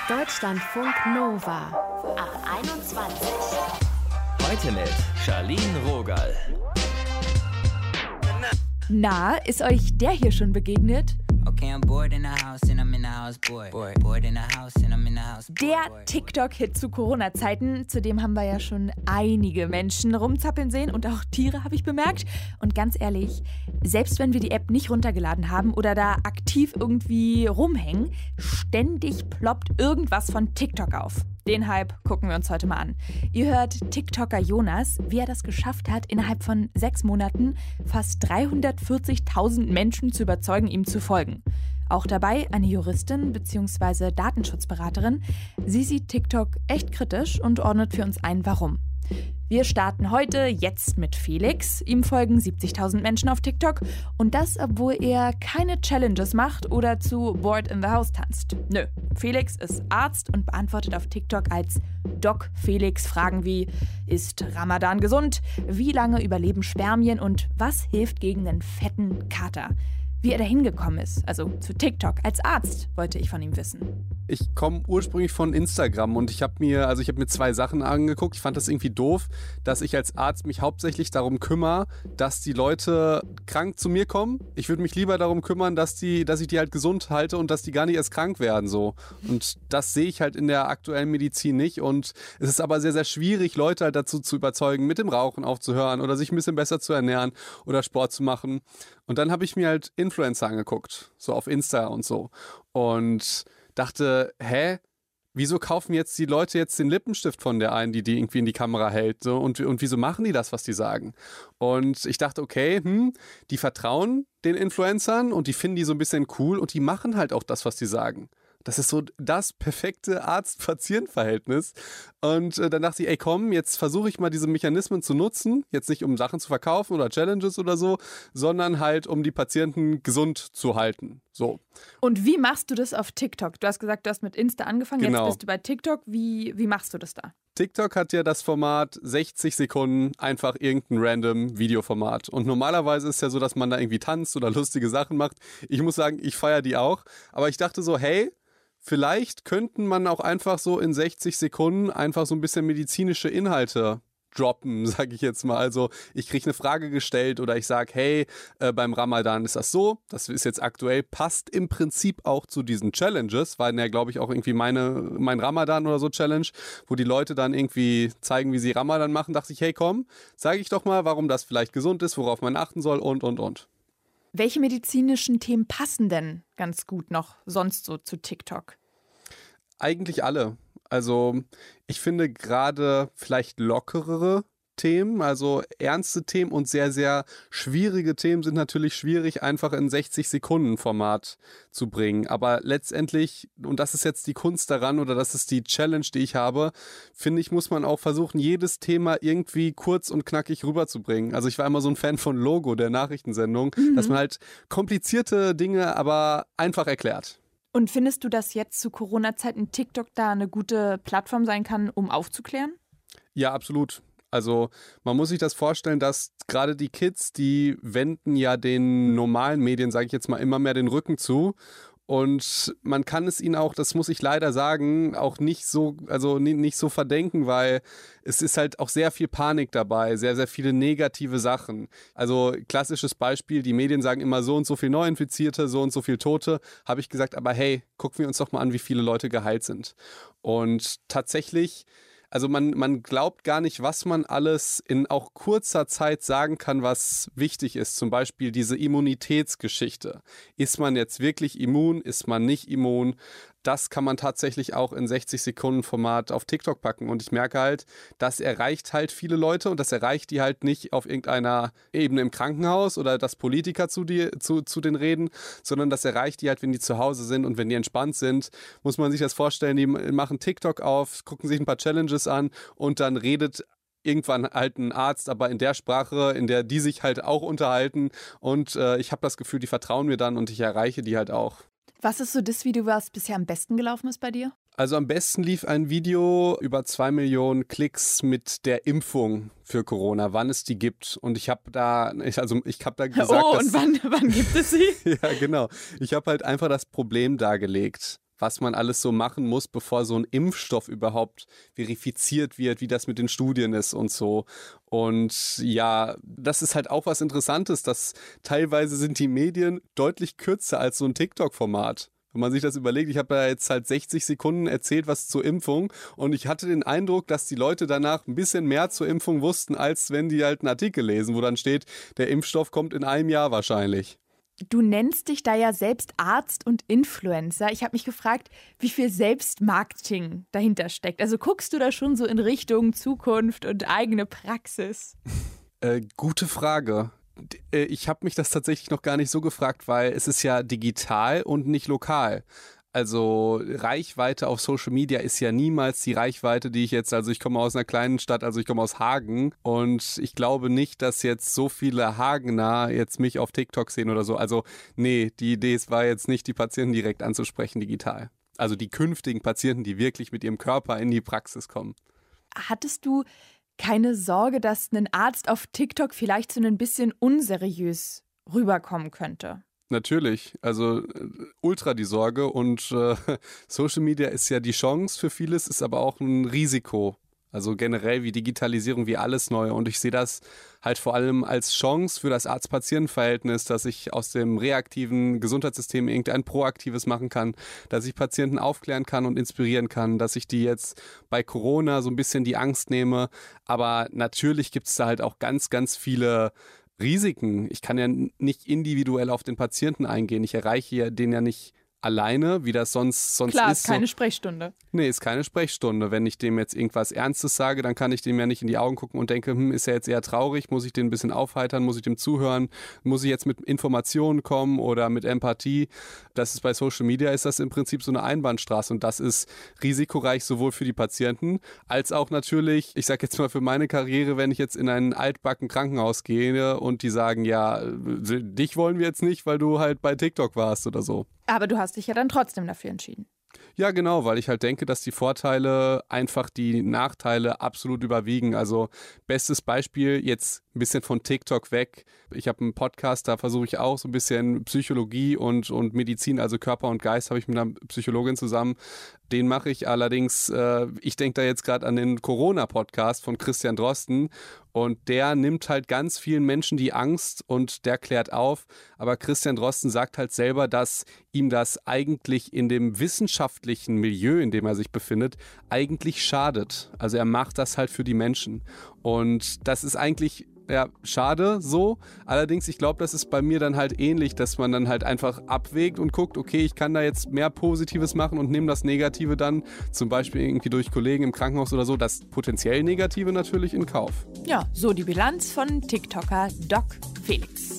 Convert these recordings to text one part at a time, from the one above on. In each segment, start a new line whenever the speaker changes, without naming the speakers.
Deutschlandfunk Nova ab 21.
Heute mit Charlene Rogal.
Na, ist euch der hier schon begegnet?
Okay, I'm bored in the house and I'm in the house, bored. Bored in the house and I'm in the house.
Der TikTok-Hit zu Corona-Zeiten, zu dem haben wir ja schon einige Menschen rumzappeln sehen und auch Tiere, habe ich bemerkt. Und ganz ehrlich, selbst wenn wir die App nicht runtergeladen haben oder da aktiv irgendwie rumhängen, ständig ploppt irgendwas von TikTok auf. Den Hype gucken wir uns heute mal an. Ihr hört TikToker Jonas, wie er das geschafft hat, innerhalb von 6 Monaten fast 340.000 Menschen zu überzeugen, ihm zu folgen. Auch dabei eine Juristin bzw. Datenschutzberaterin. Sie sieht TikTok echt kritisch und ordnet für uns ein, warum. Wir starten heute jetzt mit Felix. Ihm folgen 70.000 Menschen auf TikTok. Und das, obwohl er keine Challenges macht oder zu Bored in the House tanzt. Nö, Felix ist Arzt und beantwortet auf TikTok als Doc Felix Fragen wie: Ist Ramadan gesund? Wie lange überleben Spermien? Und was hilft gegen einen fetten Kater? Wie er da hingekommen ist, also zu TikTok als Arzt, wollte ich von ihm wissen.
Ich komme ursprünglich von Instagram und ich habe mir 2 Sachen angeguckt. Ich fand das irgendwie doof, dass ich als Arzt mich hauptsächlich darum kümmere, dass die Leute krank zu mir kommen. Ich würde mich lieber darum kümmern, dass ich die halt gesund halte und dass die gar nicht erst krank werden. So. Und das sehe ich halt in der aktuellen Medizin nicht. Und es ist aber sehr, sehr schwierig, Leute halt dazu zu überzeugen, mit dem Rauchen aufzuhören oder sich ein bisschen besser zu ernähren oder Sport zu machen. Und dann habe ich mir halt Influencer angeguckt, so auf Insta und so. Und dachte, wieso kaufen jetzt die Leute jetzt den Lippenstift von der einen, die irgendwie in die Kamera hält? So? Und wieso machen die das, was die sagen? Und ich dachte, okay, die vertrauen den Influencern und die finden die so ein bisschen cool und die machen halt auch das, was die sagen. Das ist so das perfekte Arzt-Patient-Verhältnis. Und dann dachte ich, komm, jetzt versuche ich mal diese Mechanismen zu nutzen. Jetzt nicht, um Sachen zu verkaufen oder Challenges oder so, sondern halt, um die Patienten gesund zu halten. So.
Und wie machst du das auf TikTok? Du hast gesagt, du hast mit Insta angefangen,
Genau.
Jetzt bist du bei TikTok. Wie machst du das da?
TikTok hat ja das Format 60 Sekunden, einfach irgendein random Videoformat. Und normalerweise ist es ja so, dass man da irgendwie tanzt oder lustige Sachen macht. Ich muss sagen, ich feiere die auch. Aber ich dachte so, vielleicht könnten man auch einfach so in 60 Sekunden einfach so ein bisschen medizinische Inhalte droppen, sage ich jetzt mal. Also ich kriege eine Frage gestellt oder ich sage, beim Ramadan ist das so, das ist jetzt aktuell, passt im Prinzip auch zu diesen Challenges, war ja, glaube ich, auch irgendwie mein Ramadan oder so Challenge, wo die Leute dann irgendwie zeigen, wie sie Ramadan machen, dachte ich, komm, sage ich doch mal, warum das vielleicht gesund ist, worauf man achten soll und.
Welche medizinischen Themen passen denn ganz gut noch sonst so zu TikTok?
Eigentlich alle. Also ich finde gerade vielleicht lockerere Themen, also ernste Themen und sehr, sehr schwierige Themen sind natürlich schwierig, einfach in 60-Sekunden-Format zu bringen. Aber letztendlich, und das ist jetzt die Kunst daran oder das ist die Challenge, die ich habe, finde ich, muss man auch versuchen, jedes Thema irgendwie kurz und knackig rüberzubringen. Also ich war immer so ein Fan von Logo, der Nachrichtensendung, dass man halt komplizierte Dinge aber einfach erklärt.
Und findest du, dass jetzt zu Corona-Zeiten TikTok da eine gute Plattform sein kann, um aufzuklären?
Ja, absolut. Also man muss sich das vorstellen, dass gerade die Kids, die wenden ja den normalen Medien, sage ich jetzt mal, immer mehr den Rücken zu. Und man kann es ihnen auch, das muss ich leider sagen, auch nicht so verdenken, weil es ist halt auch sehr viel Panik dabei, sehr, sehr viele negative Sachen. Also klassisches Beispiel, die Medien sagen immer so und so viel Neuinfizierte, so und so viel Tote. Habe ich gesagt, aber gucken wir uns doch mal an, wie viele Leute geheilt sind. Und tatsächlich, also man glaubt gar nicht, was man alles in auch kurzer Zeit sagen kann, was wichtig ist. Zum Beispiel diese Immunitätsgeschichte. Ist man jetzt wirklich immun? Ist man nicht immun? Das kann man tatsächlich auch in 60-Sekunden-Format auf TikTok packen. Und ich merke halt, das erreicht halt viele Leute und das erreicht die halt nicht auf irgendeiner Ebene im Krankenhaus oder dass Politiker zu denen reden, sondern das erreicht die halt, wenn die zu Hause sind und wenn die entspannt sind. Muss man sich das vorstellen, die machen TikTok auf, gucken sich ein paar Challenges an und dann redet irgendwann halt ein Arzt, aber in der Sprache, in der die sich halt auch unterhalten. Und ich habe das Gefühl, die vertrauen mir dann und ich erreiche die halt auch.
Was ist so das Video, was bisher am besten gelaufen ist bei dir?
Also am besten lief ein Video über 2 Millionen Klicks mit der Impfung für Corona, wann es die gibt. Und ich habe da gesagt,
und wann gibt es sie?
Ja, genau. Ich habe halt einfach das Problem dargelegt. was man alles so machen muss, bevor so ein Impfstoff überhaupt verifiziert wird, wie das mit den Studien ist und so. Und ja, das ist halt auch was Interessantes, dass teilweise sind die Medien deutlich kürzer als so ein TikTok-Format. Wenn man sich das überlegt, ich habe da jetzt halt 60 Sekunden erzählt, was zur Impfung, und ich hatte den Eindruck, dass die Leute danach ein bisschen mehr zur Impfung wussten, als wenn die halt einen Artikel lesen, wo dann steht, der Impfstoff kommt in einem Jahr wahrscheinlich.
Du nennst dich da ja selbst Arzt und Influencer. Ich habe mich gefragt, wie viel Selbstmarketing dahinter steckt. Also guckst du da schon so in Richtung Zukunft und eigene Praxis?
Gute Frage. Ich habe mich das tatsächlich noch gar nicht so gefragt, weil es ist ja digital und nicht lokal. Also Reichweite auf Social Media ist ja niemals die Reichweite, die ich jetzt, also ich komme aus einer kleinen Stadt, also ich komme aus Hagen, und ich glaube nicht, dass jetzt so viele Hagener jetzt mich auf TikTok sehen oder so. Also nee, die Idee war jetzt nicht, die Patienten direkt anzusprechen digital. Also die künftigen Patienten, die wirklich mit ihrem Körper in die Praxis kommen.
Hattest du keine Sorge, dass ein Arzt auf TikTok vielleicht so ein bisschen unseriös rüberkommen könnte?
Natürlich, also ultra die Sorge, und Social Media ist ja die Chance für vieles, ist aber auch ein Risiko. Also generell wie Digitalisierung, wie alles Neue, und ich sehe das halt vor allem als Chance für das Arzt-Patient-Verhältnis, dass ich aus dem reaktiven Gesundheitssystem irgendein proaktives machen kann, dass ich Patienten aufklären kann und inspirieren kann, dass ich die jetzt bei Corona so ein bisschen die Angst nehme, aber natürlich gibt es da halt auch ganz, ganz viele Risiken. Ich kann ja nicht individuell auf den Patienten eingehen. Ich erreiche den ja nicht alleine, wie das sonst
Klar,
ist.
Ist keine Sprechstunde.
Nee, ist keine Sprechstunde. Wenn ich dem jetzt irgendwas Ernstes sage, dann kann ich dem ja nicht in die Augen gucken und denke, ist er jetzt eher traurig, muss ich den ein bisschen aufheitern, muss ich dem zuhören, muss ich jetzt mit Informationen kommen oder mit Empathie. Das ist bei Social Media, ist das im Prinzip so eine Einbahnstraße, und das ist risikoreich sowohl für die Patienten als auch natürlich, ich sag jetzt mal für meine Karriere, wenn ich jetzt in ein altbacken Krankenhaus gehe und die sagen, ja, dich wollen wir jetzt nicht, weil du halt bei TikTok warst oder so.
Aber du hast dich ja dann trotzdem dafür entschieden.
Ja, genau, weil ich halt denke, dass die Vorteile einfach die Nachteile absolut überwiegen. Also bestes Beispiel, jetzt ein bisschen von TikTok weg. Ich habe einen Podcast, da versuche ich auch so ein bisschen Psychologie und Medizin, also Körper und Geist, habe ich mit einer Psychologin zusammen. Den mache ich allerdings, ich denke da jetzt gerade an den Corona-Podcast von Christian Drosten, und der nimmt halt ganz vielen Menschen die Angst und der klärt auf. Aber Christian Drosten sagt halt selber, dass ihm das eigentlich in dem wissenschaftlichen Milieu, in dem er sich befindet, eigentlich schadet. Also er macht das halt für die Menschen. Und das ist eigentlich, ja, schade so. Allerdings, ich glaube, das ist bei mir dann halt ähnlich, dass man dann halt einfach abwägt und guckt, okay, ich kann da jetzt mehr Positives machen und nehme das Negative dann, zum Beispiel irgendwie durch Kollegen im Krankenhaus oder so, das potenziell Negative natürlich in Kauf.
Ja, so die Bilanz von TikToker Doc Felix.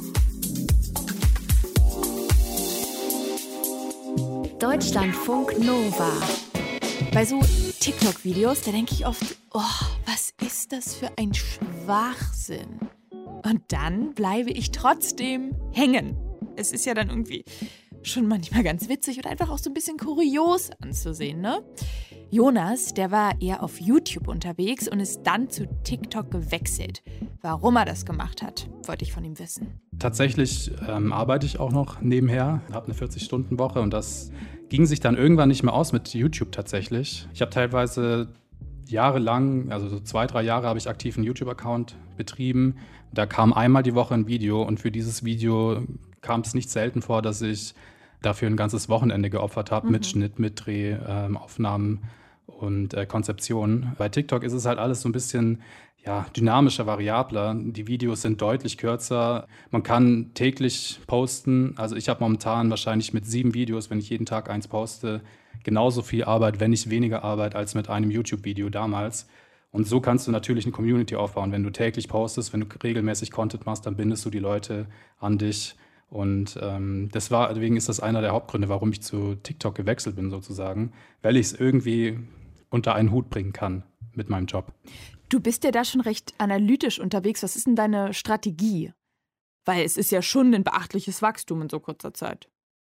Deutschlandfunk Nova.
Bei so TikTok-Videos, da denke ich oft, oh, was ist das für ein Schwachsinn? Und dann bleibe ich trotzdem hängen. Es ist ja dann irgendwie schon manchmal ganz witzig und einfach auch so ein bisschen kurios anzusehen, ne? Jonas, der war eher auf YouTube unterwegs und ist dann zu TikTok gewechselt. Warum er das gemacht hat, wollte ich von ihm wissen.
Tatsächlich arbeite ich auch noch nebenher, habe eine 40-Stunden-Woche, und das ging sich dann irgendwann nicht mehr aus mit YouTube tatsächlich. Ich habe teilweise jahrelang, also so 2-3 Jahre, habe ich aktiv einen YouTube-Account betrieben. Da kam einmal die Woche ein Video, und für dieses Video kam es nicht selten vor, dass ich dafür ein ganzes Wochenende geopfert habe, mit Schnitt, mit Dreh, Aufnahmen und Konzeption. Bei TikTok ist es halt alles so ein bisschen dynamischer, variabler. Die Videos sind deutlich kürzer. Man kann täglich posten. Also ich habe momentan wahrscheinlich mit 7 Videos, wenn ich jeden Tag eins poste, genauso viel Arbeit, wenn nicht weniger Arbeit, als mit einem YouTube-Video damals. Und so kannst du natürlich eine Community aufbauen. Wenn du täglich postest, wenn du regelmäßig Content machst, dann bindest du die Leute an dich. Und deswegen ist das einer der Hauptgründe, warum ich zu TikTok gewechselt bin sozusagen, weil ich es irgendwie unter einen Hut bringen kann mit meinem Job.
Du bist ja da schon recht analytisch unterwegs. Was ist denn deine Strategie? Weil es ist ja schon ein beachtliches Wachstum in so kurzer Zeit.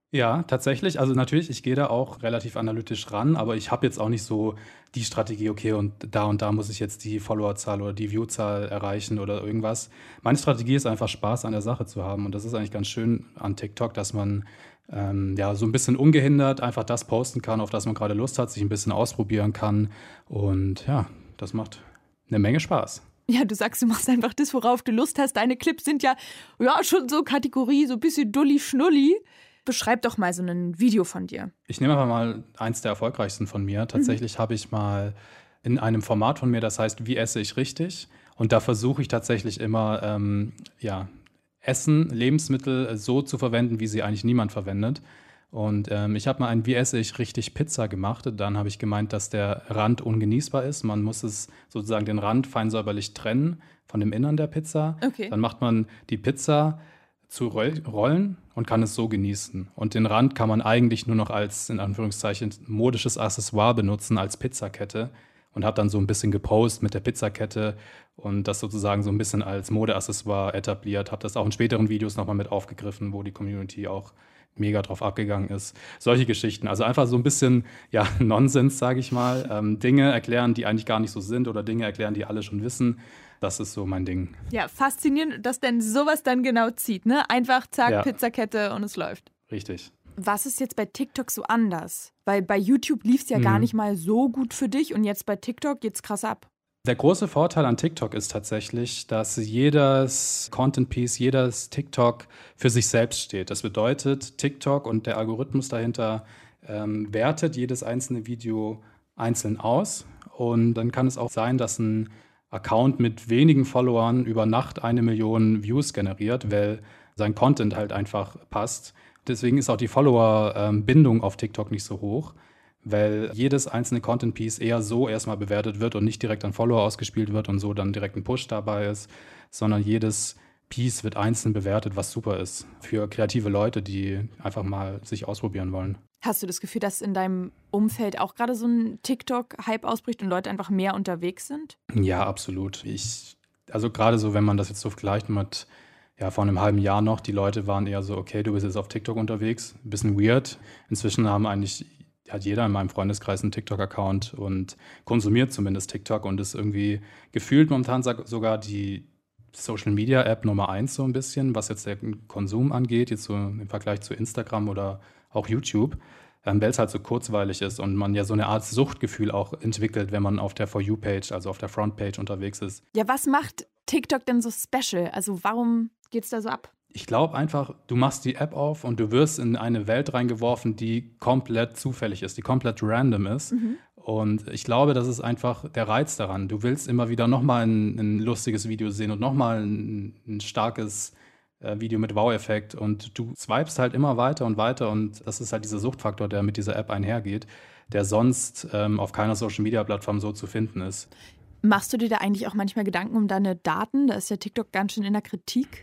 Ja, tatsächlich. Also natürlich, ich gehe da auch relativ analytisch ran, aber ich habe jetzt auch nicht so die Strategie, okay, und da muss ich jetzt die Followerzahl oder die Viewzahl erreichen oder irgendwas. Meine Strategie ist einfach Spaß an der Sache zu haben und das ist eigentlich ganz schön an TikTok, dass man ja so ein bisschen ungehindert einfach das posten kann, auf das man gerade Lust hat, sich ein bisschen ausprobieren kann und ja, das macht eine Menge Spaß.
Ja, du sagst, du machst einfach das, worauf du Lust hast. Deine Clips sind ja schon so Kategorie, so ein bisschen Dulli-Schnulli. Beschreib doch mal so ein Video von dir.
Ich nehme einfach mal eins der erfolgreichsten von mir. Tatsächlich habe ich mal in einem Format von mir, das heißt, wie esse ich richtig? Und da versuche ich tatsächlich immer, Essen, Lebensmittel so zu verwenden, wie sie eigentlich niemand verwendet. Und ich habe mal ein Wie esse ich richtig Pizza gemacht. Dann habe ich gemeint, dass der Rand ungenießbar ist. Man muss es sozusagen den Rand fein säuberlich trennen von dem Innern der Pizza.
Okay.
Dann macht man die Pizza zu Rollen und kann es so genießen. Und den Rand kann man eigentlich nur noch als, in Anführungszeichen, modisches Accessoire benutzen, als Pizzakette. Und habe dann so ein bisschen gepostet mit der Pizzakette und das sozusagen so ein bisschen als Modeaccessoire etabliert. Habe das auch in späteren Videos nochmal mit aufgegriffen, wo die Community auch mega drauf abgegangen ist. Solche Geschichten. Also einfach so ein bisschen, ja, Nonsens, sage ich mal. Dinge erklären, die eigentlich gar nicht so sind oder Dinge erklären, die alle schon wissen. Das ist so mein Ding.
Ja, faszinierend, dass denn sowas dann genau zieht, ne? Einfach, zack,
Ja.
Pizzakette und es läuft.
Richtig.
Was ist jetzt bei TikTok so anders? Weil bei YouTube lief es ja gar nicht mal so gut für dich und jetzt bei TikTok geht's krass ab.
Der große Vorteil an TikTok ist tatsächlich, dass jedes Content-Piece, jedes TikTok für sich selbst steht. Das bedeutet, TikTok und der Algorithmus dahinter wertet jedes einzelne Video einzeln aus. Und dann kann es auch sein, dass ein Account mit wenigen Followern über Nacht 1 Million Views generiert, weil sein Content halt einfach passt. Deswegen ist auch die Follower-Bindung auf TikTok nicht so hoch, weil jedes einzelne Content-Piece eher so erstmal bewertet wird und nicht direkt an Follower ausgespielt wird und so dann direkt ein Push dabei ist, sondern jedes Piece wird einzeln bewertet, was super ist für kreative Leute, die einfach mal sich ausprobieren wollen.
Hast du das Gefühl, dass in deinem Umfeld auch gerade so ein TikTok-Hype ausbricht und Leute einfach mehr unterwegs sind?
Ja, absolut. Also gerade so, wenn man das jetzt so vergleicht mit vor einem halben Jahr noch, die Leute waren eher so, okay, du bist jetzt auf TikTok unterwegs, ein bisschen weird. Inzwischen hat jeder in meinem Freundeskreis einen TikTok-Account und konsumiert zumindest TikTok und ist irgendwie gefühlt momentan sogar die Social-Media-App Nummer 1 so ein bisschen, was jetzt den Konsum angeht, jetzt so im Vergleich zu Instagram oder auch YouTube, weil es halt so kurzweilig ist und man ja so eine Art Suchtgefühl auch entwickelt, wenn man auf der For You-Page, also auf der Frontpage unterwegs ist.
Ja, was macht TikTok denn so special? Also warum geht's da so ab?
Ich glaube einfach, du machst die App auf und du wirst in eine Welt reingeworfen, die komplett zufällig ist, die komplett random ist. Und ich glaube, das ist einfach der Reiz daran. Du willst immer wieder nochmal ein lustiges Video sehen und nochmal ein starkes Video mit Wow-Effekt. Und du swipest halt immer weiter und weiter. Und das ist halt dieser Suchtfaktor, der mit dieser App einhergeht, der sonst auf keiner Social-Media-Plattform so zu finden ist.
Machst du dir da eigentlich auch manchmal Gedanken um deine Daten? Da ist ja TikTok ganz schön in der Kritik.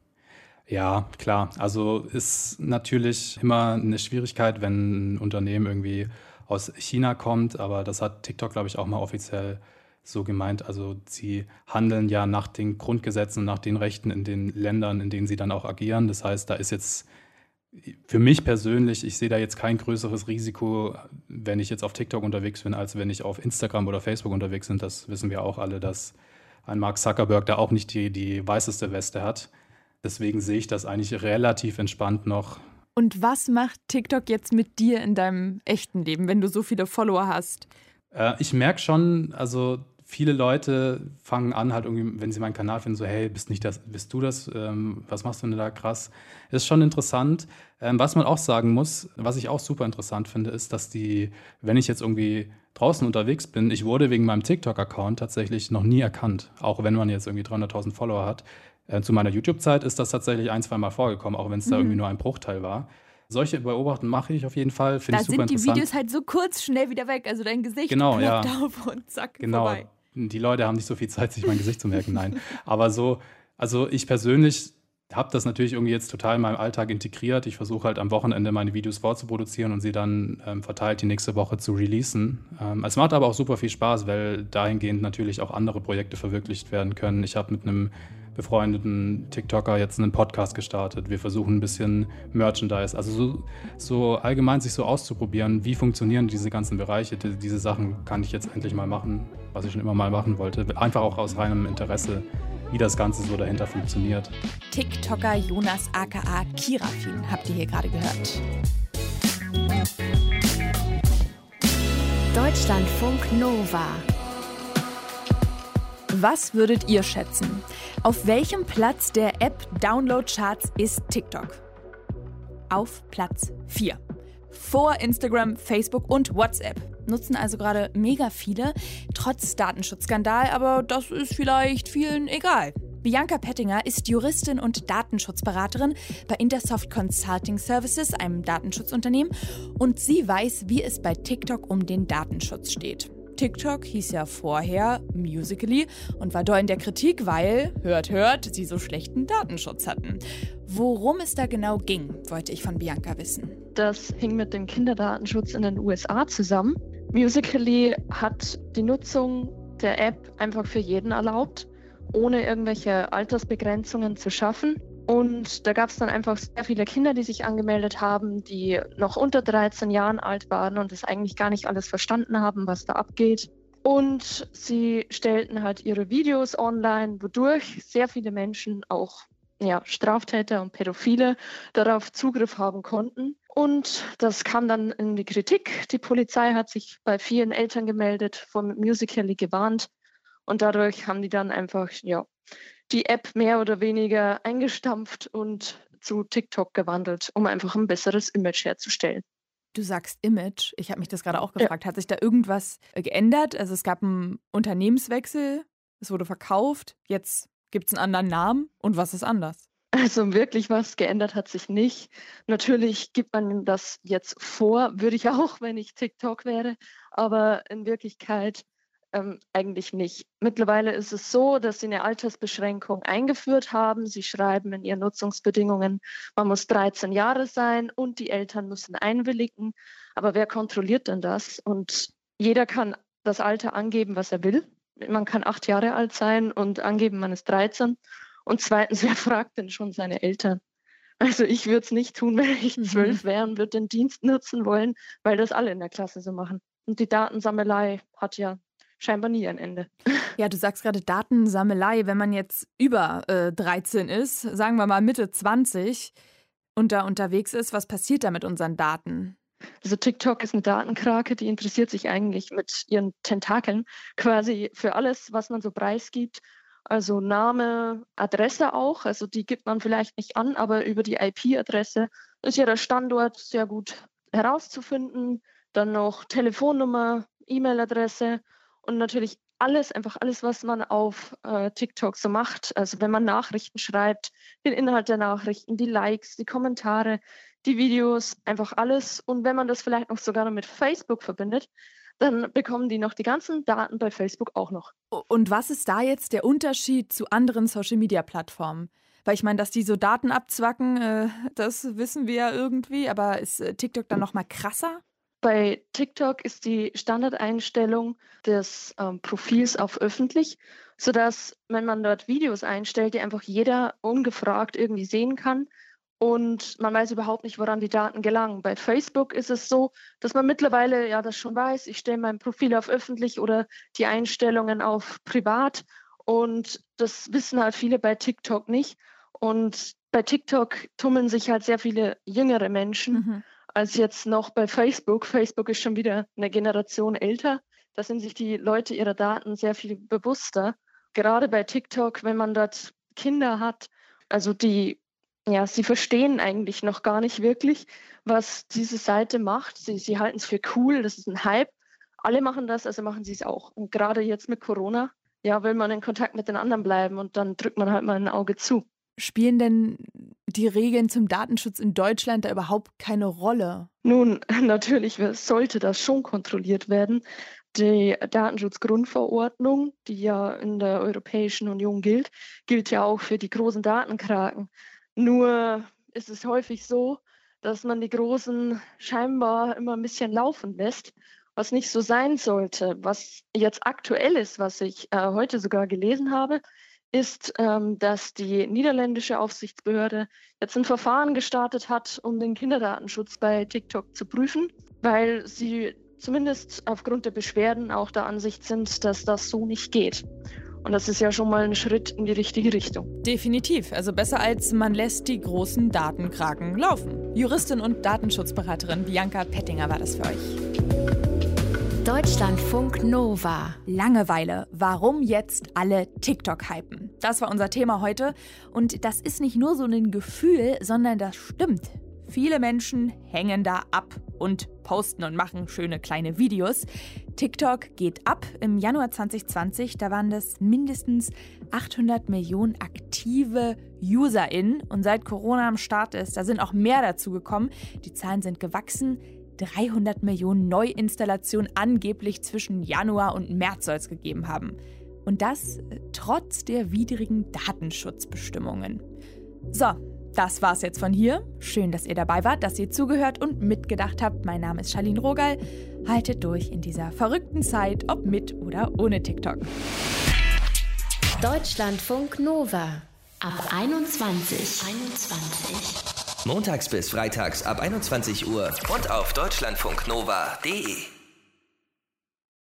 Ja, klar. Also ist natürlich immer eine Schwierigkeit, wenn ein Unternehmen irgendwie aus China kommt, aber das hat TikTok, glaube ich, auch mal offiziell so gemeint. Also sie handeln ja nach den Grundgesetzen, nach den Rechten in den Ländern, in denen sie dann auch agieren. Das heißt, da ist jetzt für mich persönlich, ich sehe da jetzt kein größeres Risiko, wenn ich jetzt auf TikTok unterwegs bin, als wenn ich auf Instagram oder Facebook unterwegs bin. Das wissen wir auch alle, dass ein Mark Zuckerberg da auch nicht die weißeste Weste hat. Deswegen sehe ich das eigentlich relativ entspannt noch.
Und was macht TikTok jetzt mit dir in deinem echten Leben, wenn du so viele Follower hast?
Ich merke schon, also viele Leute fangen an, halt irgendwie, wenn sie meinen Kanal finden, so, hey, bist du das? Was machst du denn da krass? Ist schon interessant. Was man auch sagen muss, was ich auch super interessant finde, ist, dass wenn ich jetzt irgendwie draußen unterwegs bin, ich wurde wegen meinem TikTok-Account tatsächlich noch nie erkannt, auch wenn man jetzt irgendwie 300.000 Follower hat. Zu meiner YouTube-Zeit ist das tatsächlich 1-2 Mal vorgekommen, auch wenn es da irgendwie nur ein Bruchteil war. Solche Beobachtungen mache ich auf jeden Fall, finde ich super interessant.
Da sind die Videos halt so kurz, schnell wieder weg, also dein Gesicht ploppt auf und zack, vorbei.
Die Leute haben nicht so viel Zeit, sich mein Gesicht zu merken, nein. Aber also ich persönlich habe das natürlich irgendwie jetzt total in meinem Alltag integriert. Ich versuche halt am Wochenende meine Videos vorzuproduzieren und sie dann verteilt die nächste Woche zu releasen. Es macht aber auch super viel Spaß, weil dahingehend natürlich auch andere Projekte verwirklicht werden können. Ich habe mit einem befreundeten TikToker jetzt einen Podcast gestartet. Wir versuchen ein bisschen Merchandise, also so allgemein sich so auszuprobieren, wie funktionieren diese ganzen Bereiche. Diese Sachen kann ich jetzt endlich mal machen, was ich schon immer mal machen wollte. Einfach auch aus reinem Interesse, wie das Ganze so dahinter funktioniert.
TikToker Jonas aka Kirafin habt ihr hier gerade gehört.
Deutschlandfunk Nova.
Was würdet ihr schätzen? Auf welchem Platz der App-Download-Charts ist TikTok? Auf Platz 4. Vor Instagram, Facebook und WhatsApp. Nutzen also gerade mega viele, trotz Datenschutzskandal, aber das ist vielleicht vielen egal. Bianca Pettinger ist Juristin und Datenschutzberaterin bei Intersoft Consulting Services, einem Datenschutzunternehmen, und sie weiß, wie es bei TikTok um den Datenschutz steht. TikTok hieß ja vorher Musical.ly und war da in der Kritik, weil, hört, sie so schlechten Datenschutz hatten. Worum es da genau ging, wollte ich von Bianca wissen.
Das hing mit dem Kinderdatenschutz in den USA zusammen. Musical.ly hat die Nutzung der App einfach für jeden erlaubt, ohne irgendwelche Altersbegrenzungen zu schaffen. Und da gab es dann einfach sehr viele Kinder, die sich angemeldet haben, die noch unter 13 Jahren alt waren und das eigentlich gar nicht alles verstanden haben, was da abgeht. Und sie stellten halt ihre Videos online, wodurch sehr viele Menschen, auch Straftäter und Pädophile, darauf Zugriff haben konnten. Und das kam dann in die Kritik. Die Polizei hat sich bei vielen Eltern gemeldet, vom Musical.ly gewarnt. Und dadurch haben die dann einfach die App mehr oder weniger eingestampft und zu TikTok gewandelt, um einfach ein besseres Image herzustellen.
Du sagst Image. Ich habe mich das gerade auch gefragt. Hat sich da irgendwas geändert? Also es gab einen Unternehmenswechsel, es wurde verkauft, jetzt gibt es einen anderen Namen. Und was ist anders?
Also wirklich was geändert hat sich nicht. Natürlich gibt man das jetzt vor, würde ich auch, wenn ich TikTok wäre. Aber in Wirklichkeit eigentlich nicht. Mittlerweile ist es so, dass sie eine Altersbeschränkung eingeführt haben. Sie schreiben in ihren Nutzungsbedingungen, man muss 13 Jahre sein und die Eltern müssen einwilligen. Aber wer kontrolliert denn das? Und jeder kann das Alter angeben, was er will. Man kann 8 Jahre alt sein und angeben, man ist 13. Und zweitens, wer fragt denn schon seine Eltern? Also ich würde es nicht tun, wenn ich 12 wäre und würde den Dienst nutzen wollen, weil das alle in der Klasse so machen. Und die Datensammelei hat ja scheinbar nie ein Ende.
Ja, du sagst gerade Datensammelei. Wenn man jetzt über 13 ist, sagen wir mal Mitte 20 und da unterwegs ist, was passiert da mit unseren Daten?
Also TikTok ist eine Datenkrake, die interessiert sich eigentlich mit ihren Tentakeln quasi für alles, was man so preisgibt. Also Name, Adresse auch, also die gibt man vielleicht nicht an, aber über die IP-Adresse ist ja der Standort sehr gut herauszufinden. Dann noch Telefonnummer, E-Mail-Adresse. Und natürlich einfach alles, was man auf TikTok so macht. Also wenn man Nachrichten schreibt, den Inhalt der Nachrichten, die Likes, die Kommentare, die Videos, einfach alles. Und wenn man das vielleicht noch sogar noch mit Facebook verbindet, dann bekommen die noch die ganzen Daten bei Facebook auch noch.
Und was ist da jetzt der Unterschied zu anderen Social-Media-Plattformen? Weil ich meine, dass die so Daten abzwacken, das wissen wir ja irgendwie. Aber ist TikTok dann noch mal krasser?
Bei TikTok ist die Standardeinstellung des Profils auf öffentlich, sodass, wenn man dort Videos einstellt, die einfach jeder ungefragt irgendwie sehen kann und man weiß überhaupt nicht, woran die Daten gelangen. Bei Facebook ist es so, dass man mittlerweile das schon weiß, ich stelle mein Profil auf öffentlich oder die Einstellungen auf privat und das wissen halt viele bei TikTok nicht. Und bei TikTok tummeln sich halt sehr viele jüngere Menschen, als jetzt noch bei Facebook. Facebook ist schon wieder eine Generation älter. Da sind sich die Leute ihrer Daten sehr viel bewusster. Gerade bei TikTok, wenn man dort Kinder hat, also sie verstehen eigentlich noch gar nicht wirklich, was diese Seite macht. Sie halten es für cool, das ist ein Hype. Alle machen das, also machen sie es auch. Und gerade jetzt mit Corona, will man in Kontakt mit den anderen bleiben und dann drückt man halt mal ein Auge zu.
Spielen denn die Regeln zum Datenschutz in Deutschland da überhaupt keine Rolle?
Nun, natürlich sollte das schon kontrolliert werden. Die Datenschutzgrundverordnung, die ja in der Europäischen Union gilt ja auch für die großen Datenkraken. Nur ist es häufig so, dass man die Großen scheinbar immer ein bisschen laufen lässt, was nicht so sein sollte. Was jetzt aktuell ist, was ich heute sogar gelesen habe, ist, dass die niederländische Aufsichtsbehörde jetzt ein Verfahren gestartet hat, um den Kinderdatenschutz bei TikTok zu prüfen, weil sie zumindest aufgrund der Beschwerden auch der Ansicht sind, dass das so nicht geht. Und das ist ja schon mal ein Schritt in die richtige Richtung.
Definitiv. Also besser als man lässt die großen Datenkraken laufen. Juristin und Datenschutzberaterin Bianca Pettinger war das für euch.
Deutschlandfunk Nova.
Langeweile. Warum jetzt alle TikTok hypen? Das war unser Thema heute. Und das ist nicht nur so ein Gefühl, sondern das stimmt. Viele Menschen hängen da ab und posten und machen schöne kleine Videos. TikTok geht ab. Im Januar 2020, da waren das mindestens 800 Millionen aktive UserInnen. Und seit Corona am Start ist, da sind auch mehr dazu gekommen. Die Zahlen sind gewachsen. 300 Millionen Neuinstallationen angeblich zwischen Januar und März soll es gegeben haben. Und das trotz der widrigen Datenschutzbestimmungen. So, das war's jetzt von hier. Schön, dass ihr dabei wart, dass ihr zugehört und mitgedacht habt. Mein Name ist Charlene Rogal. Haltet durch in dieser verrückten Zeit, ob mit oder ohne TikTok.
Deutschlandfunk Nova. Ab 21.
Montags bis freitags ab 21 Uhr und auf deutschlandfunknova.de.